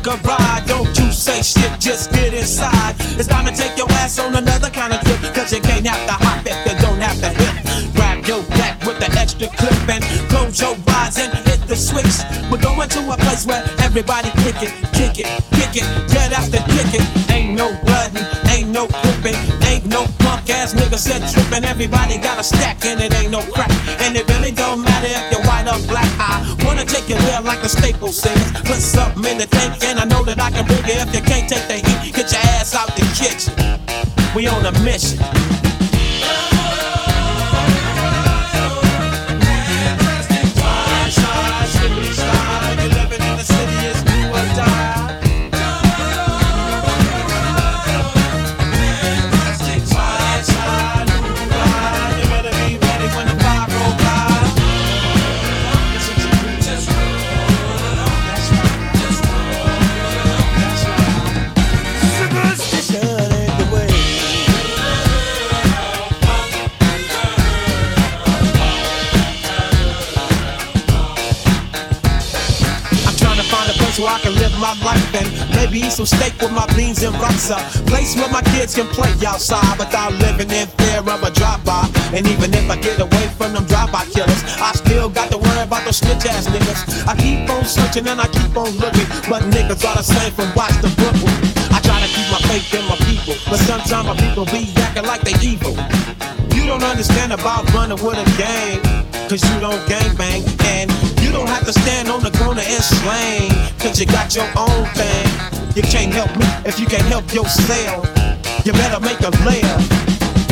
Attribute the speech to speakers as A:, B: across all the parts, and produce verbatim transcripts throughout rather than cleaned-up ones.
A: take a ride. Don't you say shit, just get inside. It's time to take your ass on another kind of trip, cause you can't have to hop if you don't have to hit. Grab your back with the extra clip and close your eyes and hit the switch. We're going to a place where everybody kick it, kick it, kick it, yeah, that's the kick it. Ain't no bloodin', ain't no gripping, ain't no punk ass nigga said trippin'. Everybody got a stack and it ain't no crack, and it really don't matter if you're white or black. I wanna take you there like the Staples sings. Put something in the tank and I know that I can bring it. If you can't take the heat, get your ass out the kitchen. We on a mission. So I can live my life and maybe eat some steak with my beans and rice. A place where my kids can play outside without living in fear of a drive-by. And even if I get away from them drive-by killers, I still got to worry about those snitch-ass niggas. I keep on searching and I keep on looking, but niggas are the same from Watts to Brooklyn. I try to keep my faith in my people, but sometimes my people be acting like they evil. You don't understand about running with a gang, cause you don't gangbang. And you don't have to stand on the corner and slang, cause you got your own thing. You can't help me if you can't help yourself. You better make a layer.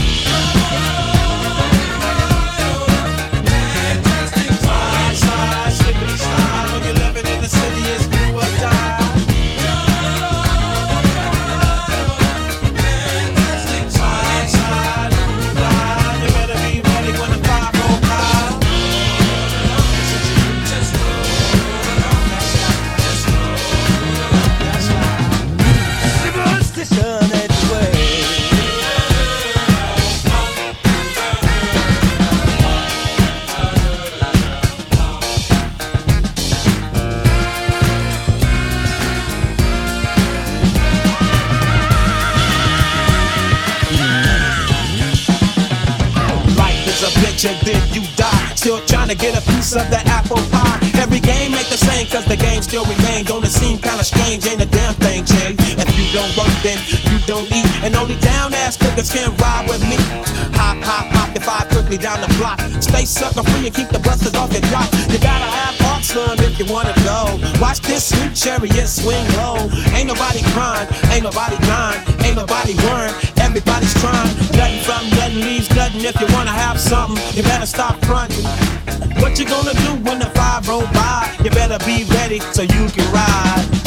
A: And then you die, still trying to get a piece of that apple pie. Every game ain't the same, cause the game still remain. Don't it seem kinda strange, ain't a damn thing changed. If you don't work, then you don't eat. And only down ass niggas can ride with me. Hop, hop, hop, if I quickly down the block. Stay sucker free and keep the busters off your drop. You gotta have heart, son, if you wanna go. Watch this sweet chariot swing low. Ain't nobody crying, ain't nobody dying, ain't nobody worrying. Everybody's trying. Nothing from nothing leaves nothing. If you wanna have something, you better stop fronting. What you gonna do when the five roll by? You better be ready so you can ride.